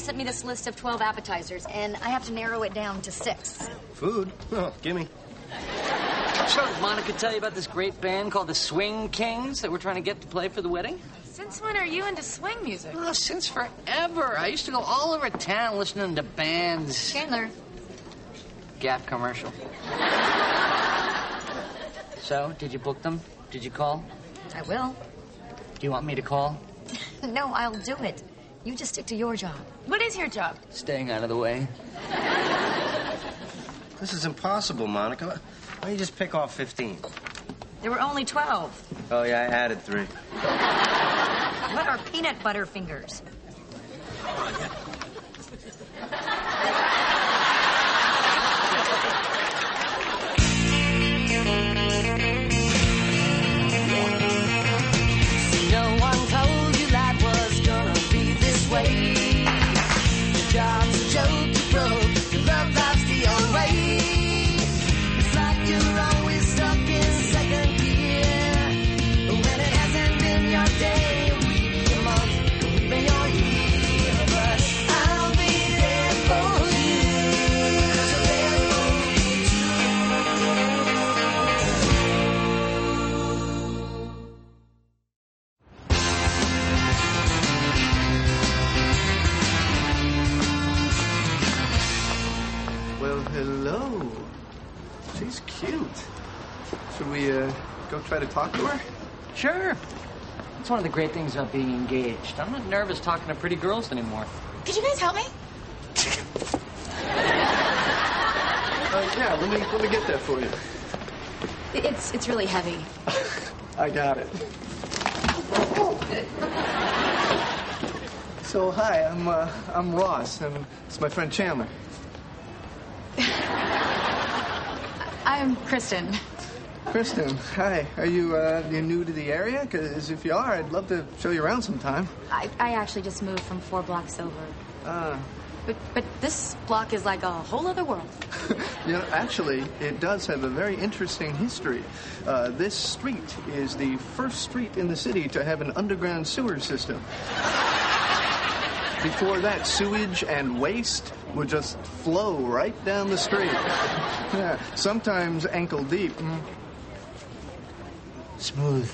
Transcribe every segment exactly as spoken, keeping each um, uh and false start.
just sent me this list of twelve appetizers, and I have to narrow it down to six. Food? Oh, gimme. So, did Monica tell you about this great band called the Swing Kings that we're trying to get to play for the wedding? Since when are you into swing music? Oh, since forever. I used to go all over town listening to bands. Chandler. Gap commercial. So, did you book them? Did you call? I will. Do you want me to call? No, I'll do it. You just stick to your job. What is your job? Staying out of the way. This is impossible, Monica. Why don't you just pick off fifteen? There were only twelve. Oh, yeah, I added three. What are peanut butter fingers? No one told you life was gonna be this way. Your job's a joke, you broke. Your love life's the old way. It's like you're always stuck in second gear. When it hasn't been your day, a week, a month, even your year. But I'll be there for you. So there for you Well, hello. She's cute. Should we, uh, go try to talk to her? Sure. That's one of the great things about being engaged. I'm not nervous talking to pretty girls anymore. Could you guys help me? Uh, yeah, let me, let me get that for you. It's it's really heavy. I got it. So, hi, I'm, uh, I'm Ross, and it's my friend Chandler. I'm Kristen. Kristen, hi. Are you, uh, you new to the area? Because if you are, I'd love to show you around sometime. I, I actually just moved from four blocks over. Ah. But but this block is like a whole other world. You know, actually, it does have a very interesting history. Uh, this street is the first street in the city to have an underground sewer system. Before that, sewage and waste would just flow right down the street. Yeah, sometimes ankle deep. Mm. Smooth.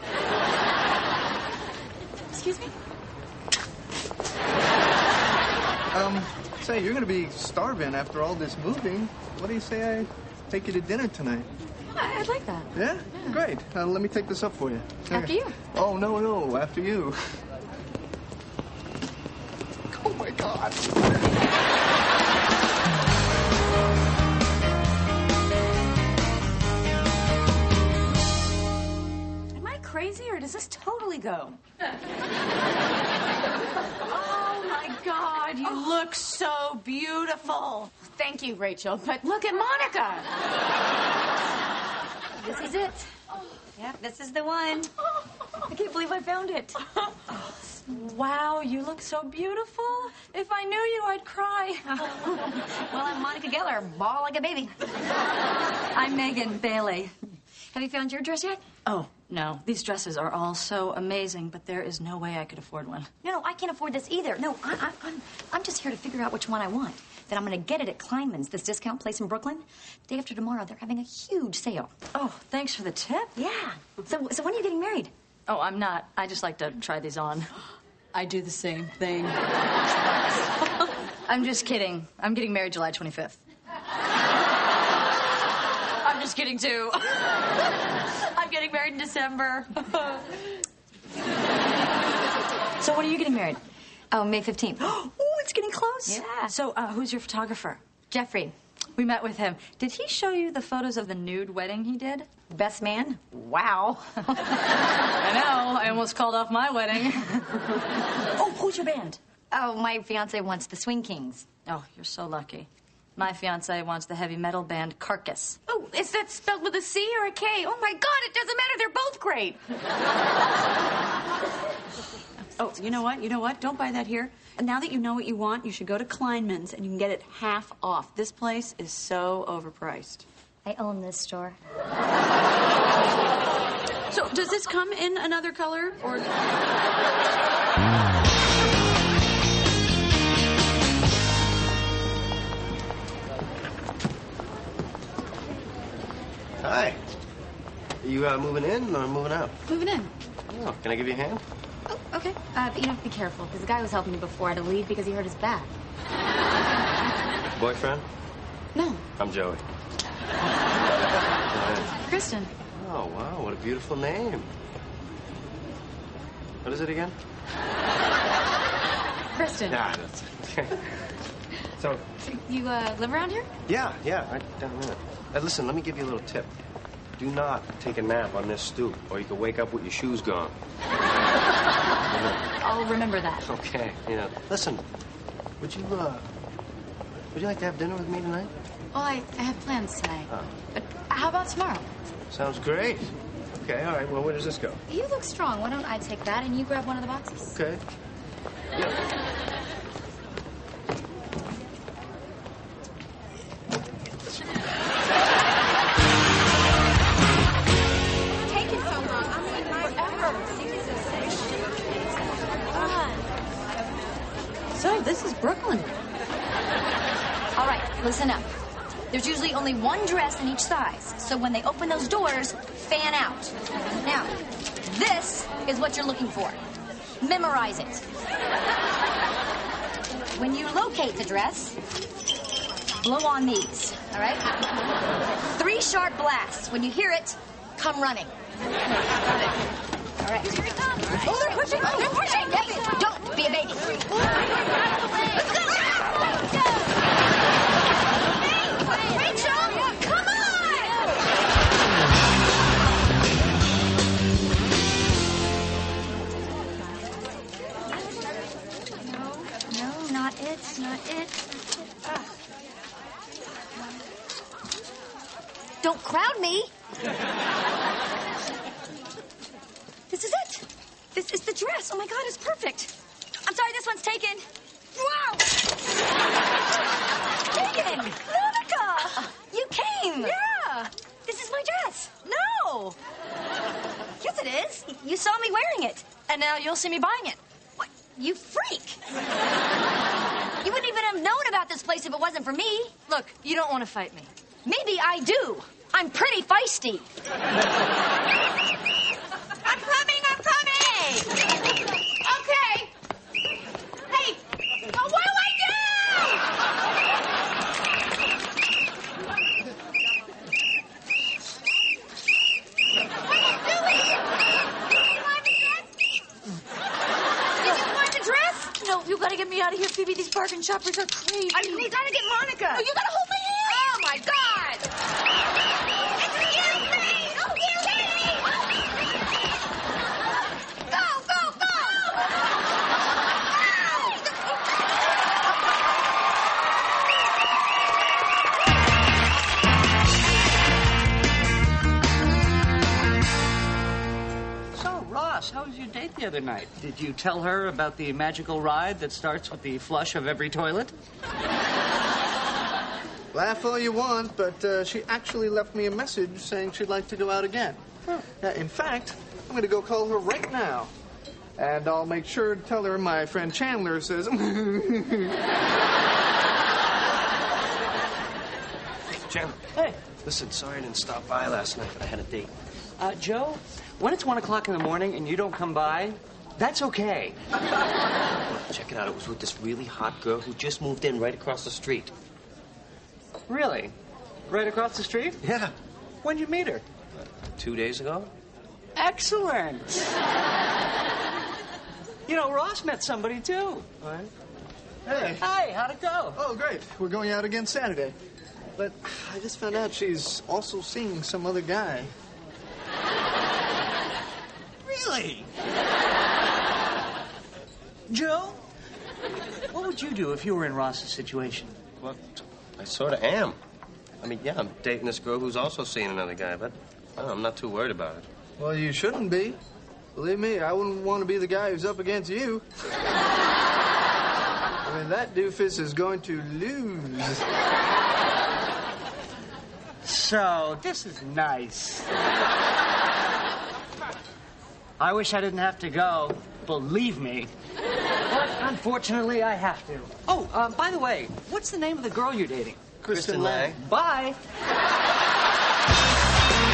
Excuse me? Um, say, you're gonna be starving after all this moving. What do you say I take you to dinner tonight? I, I'd like that. Yeah? Yeah. Great. Uh, let me take this up for you. After Here. you. Oh, no, no, after you. Oh, my God. Am I crazy or does this totally go? Oh my God, you look so beautiful. Thank you, Rachel, but look at Monica. This is it. Yep, this is the one. I can't believe I found it. Wow, you look so beautiful. If I knew you, I'd cry. Well, I'm Monica Geller, bawl like a baby. I'm Megan Bailey. Have you found your dress yet? Oh, no. These dresses are all so amazing, but there is no way I could afford one. No, no, I can't afford this either. No, I, I, I'm, I'm just here to figure out which one I want. Then I'm going to get it at Kleinman's, this discount place in Brooklyn. Day after tomorrow, they're having a huge sale. Oh, thanks for the tip. Yeah. So, so when are you getting married? Oh, I'm not. I just like to try these on. I do the same thing. I'm just kidding. I'm getting married July twenty-fifth. I'm just kidding, too. I'm getting married in December. So when are you getting married? Oh, May fifteenth. Oh, it's getting close. Yeah. So, uh, who's your photographer? Jeffrey. We met with him. Did he show you the photos of the nude wedding he did? Best man? Wow. I know. I almost called off my wedding. Oh, who's your band? Oh, my fiance wants the Swing Kings. Oh, you're so lucky. My fiance wants the heavy metal band Carcass. Oh, is that spelled with a C or a K? Oh, my God, it doesn't matter. They're both great. Oh, you know what? You know what? Don't buy that here. And now that you know what you want, you should go to Kleinman's and you can get it half off. This place is so overpriced. I own this store. So, does this come in another color or? Hi. Are you uh, moving in or moving out? Moving in. Oh, can I give you a hand? Oh, okay. Uh, but you have to be careful, because the guy who was helping you before had to leave because he hurt his back. Boyfriend? No. I'm Joey. Kristen. Oh, wow, what a beautiful name. What is it again? Kristen. Yeah, that's okay. So, You uh, live around here? yeah, yeah, right down there. Now, listen, let me give you a little tip. Do not take a nap on this stoop, or you could wake up with your shoes gone. I'll remember that. Okay, yeah. Listen, would you, uh, would you like to have dinner with me tonight? Well, I, I have plans tonight. Oh. But how about tomorrow? Sounds great. Okay, all right, well, where does this go? You look strong. Why don't I take that and you grab one of the boxes? Okay. Yeah. Taking so long. I'm waiting forever. So, this is Brooklyn. All right, listen up. There's usually only one dress in each size, so when they open those doors, fan out. Now, this is what you're looking for. Memorize it. When you locate the dress, blow on these, all right? Three sharp blasts. When you hear it, come running. Got it. All right. Here it comes. Oh, they're pushing. Oh, they're pushing. Yep. Don't be a baby. Let's go now. Let's go. Hey, Rachel, come on. No, no, not it, not it. Ah. Don't crowd me. This is it. This is the dress. Oh my God, it's perfect. I'm sorry, this one's taken. Wow. Megan, Monica, you came. Yeah. This is my dress. No. Yes, it is. You saw me wearing it, and now you'll see me buying it. What? You freak. You wouldn't even have known about this place if it wasn't for me. Look, you don't want to fight me. Maybe I do. I'm pretty feisty. I'm coming, I'm coming! Okay. Hey, oh, what do I do? What are you doing? Did you want the dress? No, you gotta get me out of here, Phoebe. These bargain shoppers are crazy. I mean, we gotta get Monica. Oh, you gotta hold my hand. Oh, my God. Excuse me. Excuse me. Go, go, go. So, Ross, how was your date the other night? Did you tell her about the magical ride that starts with the flush of every toilet? Laugh all you want, but uh, she actually left me a message saying she'd like to go out again. Uh, in fact, I'm going to go call her right now. And I'll make sure to tell her my friend Chandler says... Chandler. Hey. Listen, sorry I didn't stop by last night, but I had a date. Uh, Joe, when it's one o'clock in the morning and you don't come by, that's okay. Look, check it out. It was with this really hot girl who just moved in right across the street. Really? Right across the street? Yeah. When'd you meet her? Uh, two days ago? Excellent. You know, Ross met somebody, too. All right. Hey. Hi, how'd it go? Oh, great. We're going out again Saturday. But I just found out she's also seeing some other guy. Really? Joe, what would you do if you were in Ross's situation? Well, I sort of am. I mean, yeah, I'm dating this girl who's also seeing another guy, but well, I'm not too worried about it. Well, you shouldn't be. Believe me, I wouldn't want to be the guy who's up against you. I mean, that doofus is going to lose. So, this is nice. I wish I didn't have to go, believe me. But unfortunately, I have to. Oh, uh, by the way, what's the name of the girl you're dating? Kristen Lang. Bye.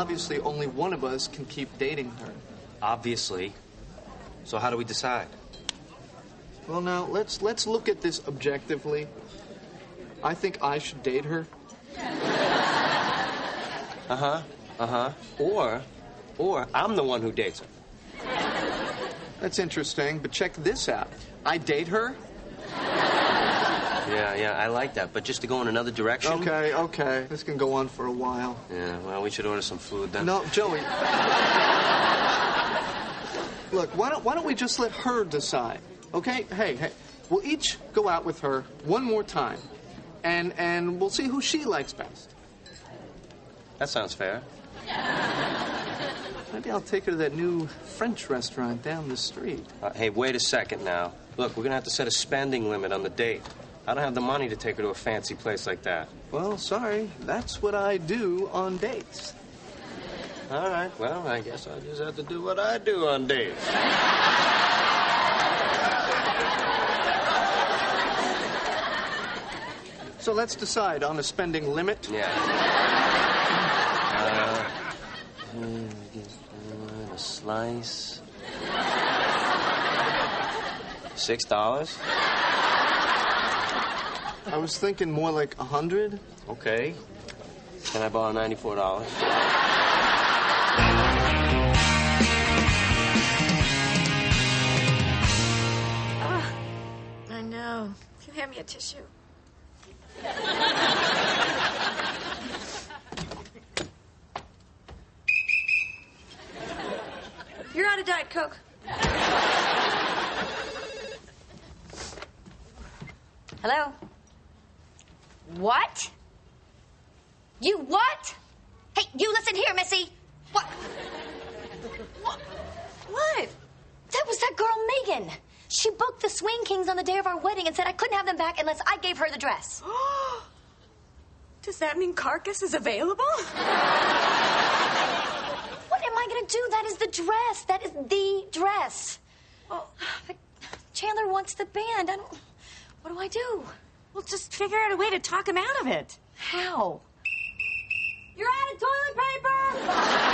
obviously only one of us can keep dating her. Obviously. So how do we decide? Well, now, let's let's look at this objectively. I think I should date her. Uh-huh. Uh-huh. Or, or I'm the one who dates her. That's interesting, but check this out. I date her? Yeah, yeah, I like that. But just to go in another direction? Okay, okay. This can go on for a while. Yeah, well, we should order some food then. No, Joey. Look, why don't, why don't we just let her decide? Okay? Hey, hey. We'll each go out with her one more time. And, and we'll see who she likes best. That sounds fair. Maybe I'll take her to that new French restaurant down the street. Uh, hey, wait a second now. Look, we're going to have to set a spending limit on the date. I don't have the money to take her to a fancy place like that. Well, sorry. That's what I do on dates. All right, well, I guess I'll just have to do what I do on dates. So let's decide on a spending limit. Yeah. Uh, a slice. Six dollars? I was thinking more like a hundred. Okay. Can I borrow ninety-four dollars? I know. Can you hand me a tissue? You're out of Diet Coke. Hello? What? You what? Hey, you listen here, Missy. What? What? What? That was that girl, Megan. She booked the Swing Kings on the day of our wedding and said I couldn't have them back unless I gave her the dress. Does that mean Carcass is available? What am I going to do? That is the dress. That is the dress. Well, But Chandler wants the band. I don't... What do I do? we'll just figure out a way to talk him out of it. How? You're out of toilet paper!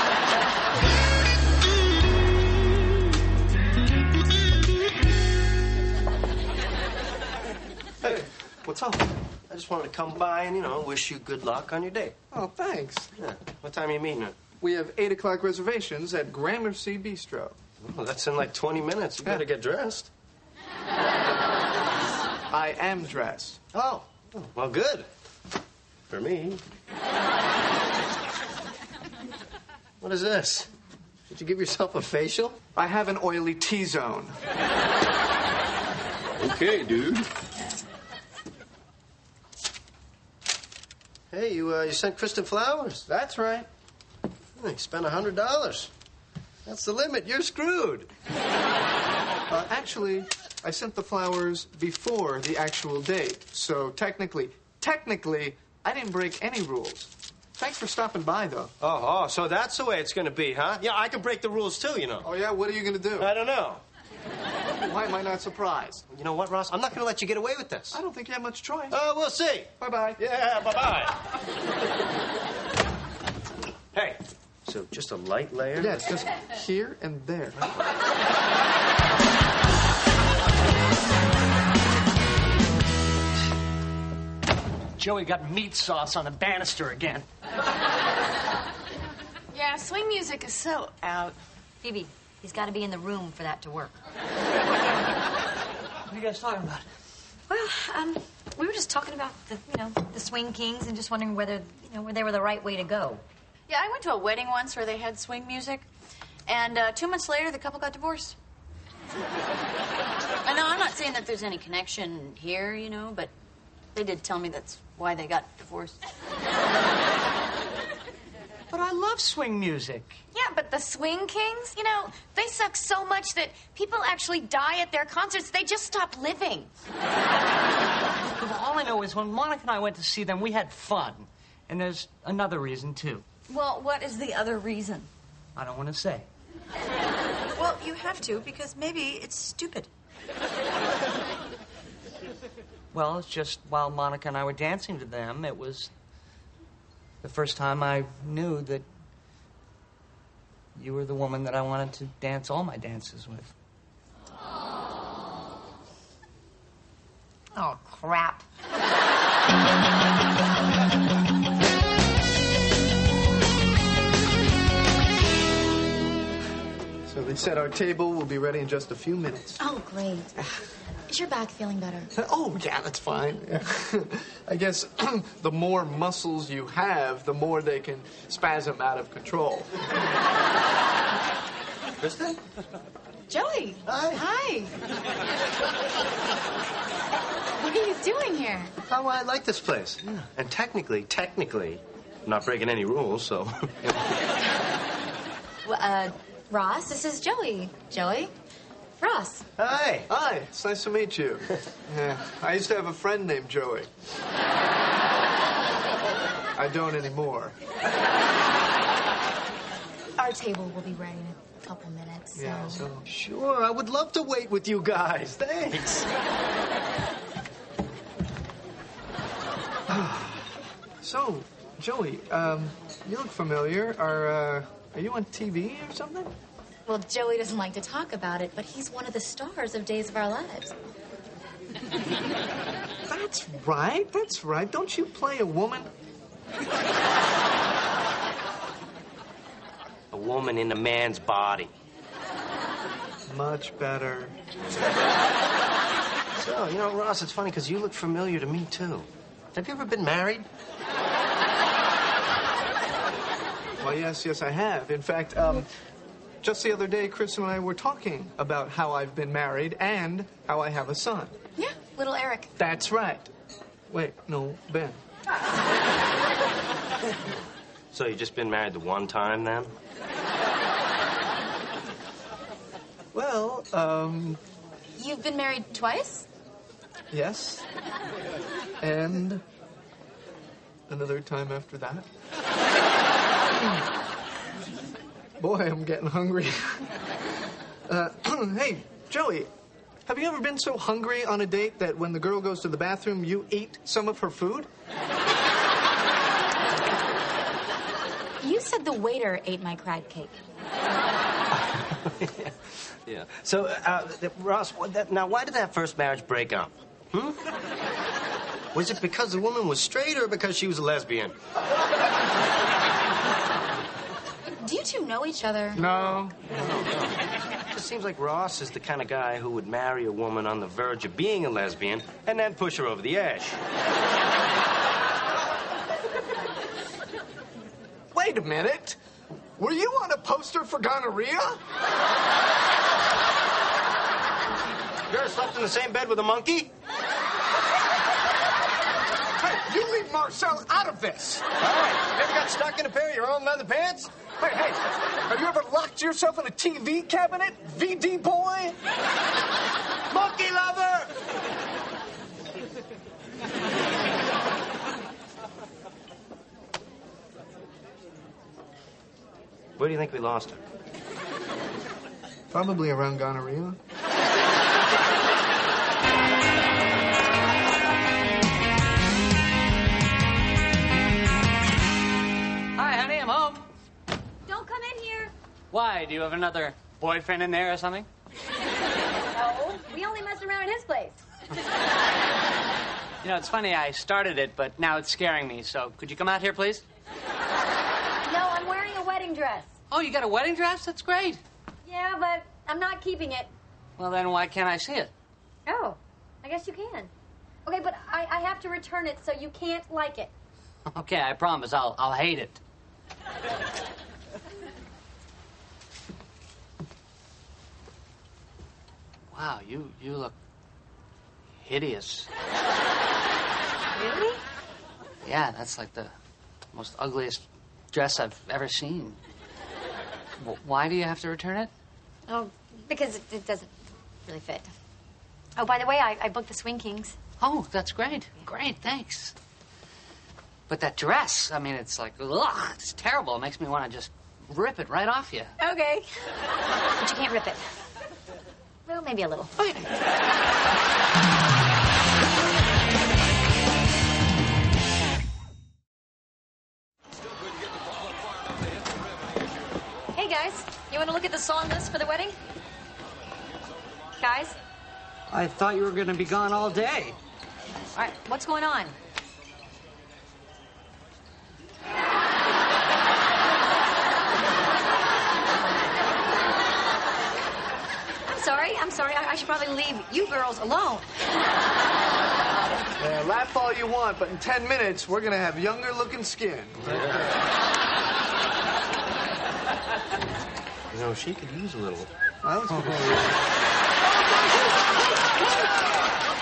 Hey, what's up? I just wanted to come by and, you know, wish you good luck on your date. Oh, thanks. Yeah. What time are you meeting her? We have eight o'clock reservations at Gramercy Bistro. Well, that's in like twenty minutes. You better get dressed. I am dressed. Oh, well, good. For me. What is this? Did you give yourself a facial? I have an oily T-zone. Okay, dude. Hey, you uh, you sent Kristen flowers. That's right. You spent a hundred dollars. That's the limit. You're screwed. Uh, actually, I sent the flowers before the actual date. So technically, technically, I didn't break any rules. Thanks for stopping by, though. Oh, oh, so that's the way it's going to be, huh? Yeah, I can break the rules too, you know. Oh, yeah? What are you going to do? I don't know. Why am I not surprised? You know what, Ross? I'm not going to let you get away with this. I don't think you have much choice. Oh, we'll see. Bye-bye. Yeah, bye-bye. Hey, so just a light layer? Yeah, it's just here and there. Joey got meat sauce on the banister again. Yeah, swing music is so out. Phoebe, he's got to be in the room for that to work. What are you guys talking about? Well, um, we were just talking about the, you know, the Swing Kings and just wondering whether, you know, whether they were the right way to go. Yeah, I went to a wedding once where they had swing music, and uh, two months later, the couple got divorced. I know, I'm not saying that there's any connection here, you know, but they did tell me that's why they got divorced. But I love swing music. Yeah, but the Swing Kings, you know, they suck so much that people actually die at their concerts. They just stop living. Well, all I know is when Monica and I went to see them, we had fun. And there's another reason, too. Well, what is the other reason? I don't want to say. Well, you have to, because maybe it's stupid. Well, it's just while Monica and I were dancing to them, it was the first time I knew that you were the woman that I wanted to dance all my dances with. Oh, crap. So they said our table will be ready in just a few minutes. Oh, great. Is your back feeling better? Oh, yeah, that's fine. I guess the more muscles you have, the more they can spasm out of control. Kristen? Joey. Hi. Hi. What are you doing here? Oh, I like this place. Yeah. And technically, technically, I'm not breaking any rules, so... Well, uh, Ross, this is Joey. Joey? Ross. Hi. Hi, it's nice to meet you. Yeah, I used to have a friend named Joey. I don't anymore. Our table will be ready in a couple minutes, so... Yeah, so... Sure, I would love to wait with you guys. Thanks. So, Joey, um, you look familiar. Are, uh, are you on T V or something? Well, Joey doesn't like to talk about it, but he's one of the stars of Days of Our Lives. That's right, that's right. Don't you play a woman? A woman in a man's body. Much better. So, you know, Ross, it's funny because you look familiar to me, too. Have you ever been married? Well, yes, yes, I have. In fact, um, just the other day, Chris and I were talking about how I've been married and how I have a son. Yeah, little Eric. That's right. Wait, no, Ben. So you just been married the one time, then? Well, um, You've been married twice? yes. And another time after that. Boy, I'm getting hungry. uh, hey, Joey, have you ever been so hungry on a date that when the girl goes to the bathroom, you eat some of her food? You said the waiter ate my crab cake. yeah. yeah. So, uh, Ross, what that, now, why did that first marriage break up? Hmm? Was it because the woman was straight or because she was a lesbian? Do you two know each other? No. It just seems like Ross is the kind of guy who would marry a woman on the verge of being a lesbian and then push her over the edge. Wait a minute. Were you on a poster for gonorrhea? You ever slept in the same bed with a monkey? Hey, you leave Marcel out of this. All right. You ever got stuck in a pair of your own leather pants? Hey, hey, have you ever locked yourself in a T V cabinet, V D boy? Monkey lover! Where do you think we lost her? Probably around gonorrhea. Hi, honey, I'm home. Don't come in here. Why? Do you have another boyfriend in there or something? No, we only messed around at his place. You know, it's funny, I started it, but now it's scaring me, so could you come out here, please? No, I'm wearing a wedding dress. Oh, you got a wedding dress? That's great. Yeah, but I'm not keeping it. Well, then why can't I see it? Oh, I guess you can. Okay, but I, I have to return it, so you can't like it. Okay, I promise. I'll, I'll hate it. Wow, you, you look hideous. Really? Yeah, that's like the most ugliest dress I've ever seen. W- why do you have to return it? Oh, because it, it doesn't really fit. Oh, by the way, I, I booked the Swing Kings. Oh, that's great. Great, thanks. But that dress, I mean, it's like, ugh, it's terrible. It makes me want to just rip it right off you. Okay. But you can't rip it. Well, maybe a little. Okay. Hey, guys. want to look at the song list for the wedding? Guys? I thought you were going to be gone all day. All right, what's going on? I'm sorry, I'm sorry. I, I should probably leave you girls alone. Yeah, laugh all you want, but in ten minutes, we're going to have younger-looking skin. You know, she could use a little. Well,